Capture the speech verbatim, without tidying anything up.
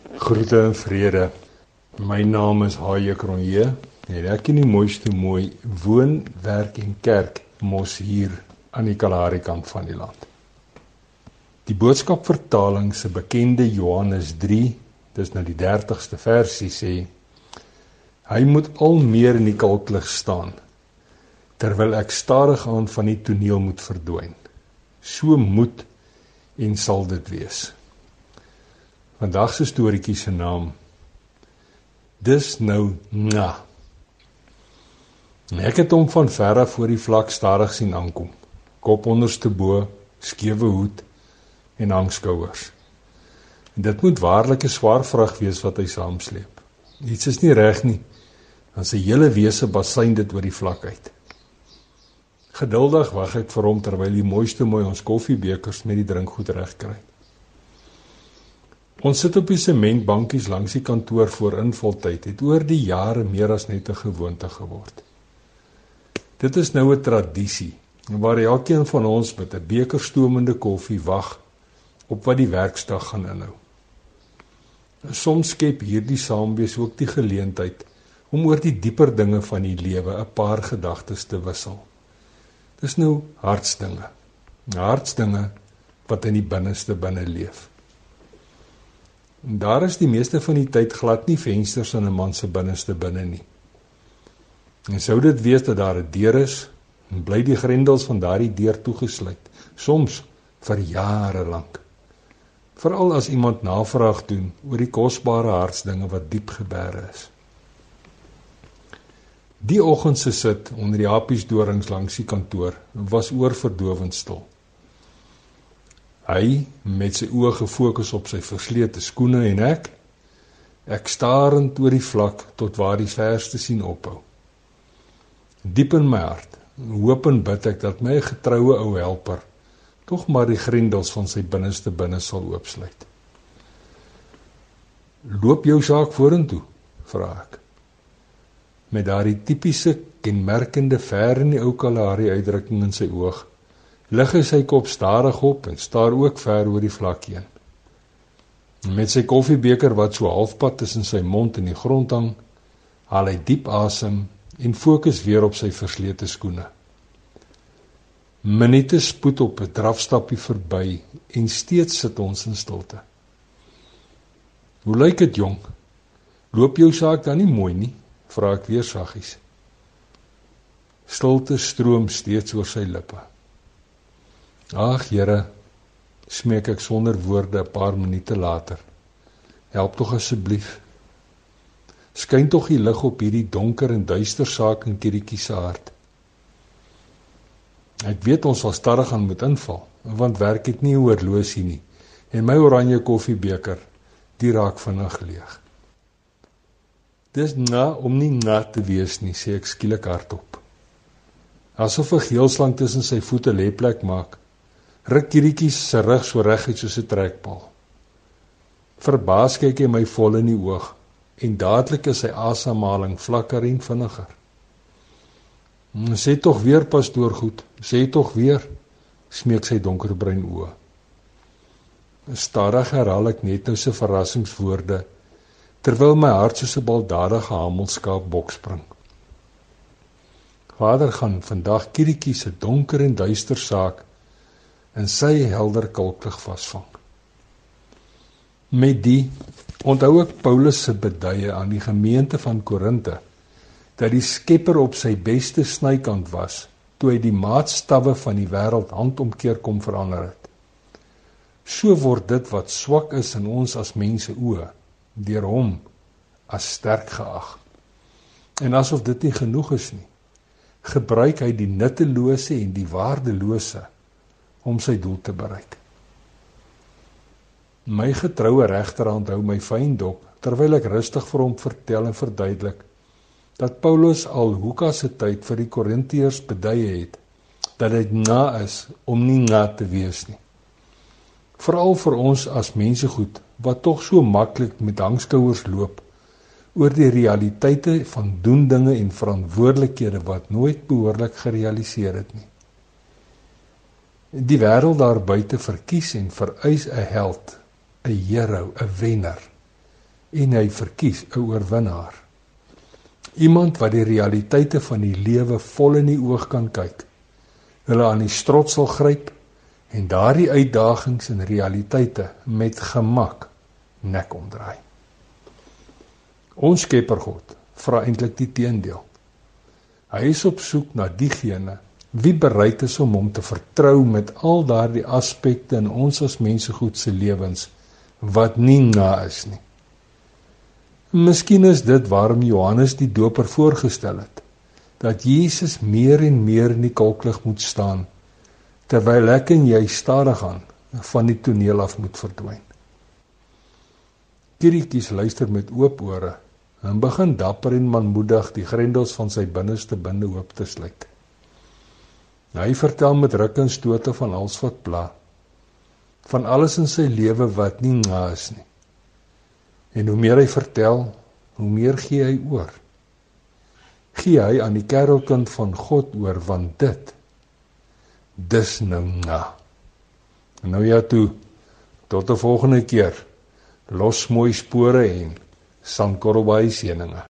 Groete en vrede. My naam is Haie Cronje en ek in die mooiste mooi woon, werk en kerk mos hier aan die Kalahari kant van die land. Die boodskapvertaling se bekende Johannes drie, dis nou die dertigste versie sê, hy moet al meer in die kalklig staan, terwyl ek stadig aan van die toneel moet verdwyn. So moet en sal dit wees. Vandag se storieetjie se naam, dis nou nga. En ek het hom van ver af voor die vlak stadig sien aankom. Kop onderste bo, skewe hoed en hangskouers. En dit moet waarlik 'n swaar vrag wees wat hy saamsleep. Iets is nie reg nie, dan sy hele wese basyn dit oor die vlak uit. Geduldig wag ek vir hom terwyl die mooiste mooi ons koffiebekers met die drinkgoed reg kry. Ons sit op die sementbankies langs die kantoor voor invaltyd, het oor die jare meer as net 'n gewoonte geword. Dit is nou 'n tradisie, waar elkeen van ons met 'n beker stoomende koffie wag op wat die werksdag gaan inhou. Soms skep hierdie saamwees ook die geleentheid om oor die dieper dinge van die lewe 'n paar gedagtes te wissel. Dis nou hartsdinge, hartsdinge wat in die binneste binne leef. En daar is die meeste van die tyd glad nie vensters in 'n man se binneste binne nie. En sou dit wees dat daar 'n deur is, en bly die grendels van daardie deur toegesluit, soms vir jare lank. Veral as iemand navraag doen oor die kosbare hartsdinge wat diep gebeere is. Die oggend se sit onder die hapiesdorings langs die kantoor was oorverdowend stil. Hy met sy oë gefokus op sy verslete skoene en ek, ek starend oor die vlak tot waar die verste sien ophou. Diep in my hart, hoop en bid ek dat my getroue ou helper tog maar die grendels van sy binneste binne sal oopsluit. Loop jou saak vorentoe, vra ek. Met daardie tipiese kenmerkende ver in die ou Kalahari uitdrukking in sy oog, lig hy sy kop stadig op en staar ook ver oor die vlak heen. Met sy koffiebeker wat so halfpad tussen sy mond en die grond hang, haal hy diep asem en fokus weer op sy verslete skoene. Minute spoed op 'n drafstappie verby en steeds sit ons in stilte. Hoe lyk dit, jong? Loop jou saak dan nie mooi nie? Vra ek weer saggies. Stilte stroom steeds oor sy lippe. Ag Here, smeek ek sonder woorde 'n paar minute later. Help tog asseblief. Skyn tog die lig op hierdie donker en duister saak in Kirietjie se hart. Ek weet ons sal stadig aan moet inval, want werk het nie 'n horlosie nie, en my oranje koffiebeker, die raak vinnig leeg. Dis na om nie na te wees nie, sê ek skielik hardop. Asof 'n geelslang tussen sy voete lêplek maak, ruk Kirietjie se rug so reguit soos 'n trekpaal. Verbaas kyk hy my vol in die oog, en dadelik is sy asemhaling vlakker en vinniger. Sê tog weer, pastoor goed, sê tog weer, smeek sy donkerbruin oë. Stadig herhaal ek net nou sy verrassingswoorde, terwyl my hart soos 'n baldadige hamelskaap bokspring. Vader gaan vandag Kirietjie se donker en duister saak in sy helder kalklig vasvang. Met die onthou ek Paulus se beduie aan die gemeente van Korinte, dat die Skepper op sy beste snykant was, toe hy die maatstawwe van die wêreld handomkeer kom verander het. So word dit wat swak is in ons as mense oë, deur hom as sterk geag. En asof dit nie genoeg is nie, gebruik hy die nuttelose en die waardelose om sy doel te bereik. My getroue regterhand hou my fyn dop, terwyl ek rustig vir hom vertel en verduidelik, dat Paulus al Lukas se tyd vir die Korintiërs beduie het, dat dit na is om nie na te wees nie. Veral vir ons as mense goed, wat tog so maklik met hangskouers loop, oor die realiteite van doen dinge en verantwoordelikhede wat nooit behoorlik gerealiseer het nie. Die wêreld daar buite verkies en vereis 'n held, 'n hero, 'n wenner, en hy verkies 'n oorwinnaar. Iemand wat die realiteite van die lewe vol in die oog kan kyk, hulle aan die strot sal gryp en daardie uitdagings en realiteite met gemak nek omdraai. Ons Skepper God vra eintlik die teendeel. Hy is op soek na diegene wie bereid is om hom te vertrou met al daardie aspekte in ons as mensegoed se lewens wat nie na is nie. Miskien is dit waarom Johannes die Doper voorgestel het, dat Jesus meer en meer in die kalklig moet staan, terwyl ek en jy stadig aan van die toneel af moet verdwyn. Kieriekies luister met oop ore en begin dapper en manmoedig die grendels van sy binneste binde oop te sluit. Hy vertel met rukke en stote van alles wat pla, van alles in sy lewe wat nie na is nie. En hoe meer hy vertel, hoe meer gee hy oor. Gee hy aan die kerelkind van God oor, want dit, dis nou na. Nou ja toe, tot 'n volgende keer, los mooi spore en sandkorrelbaai seëninge.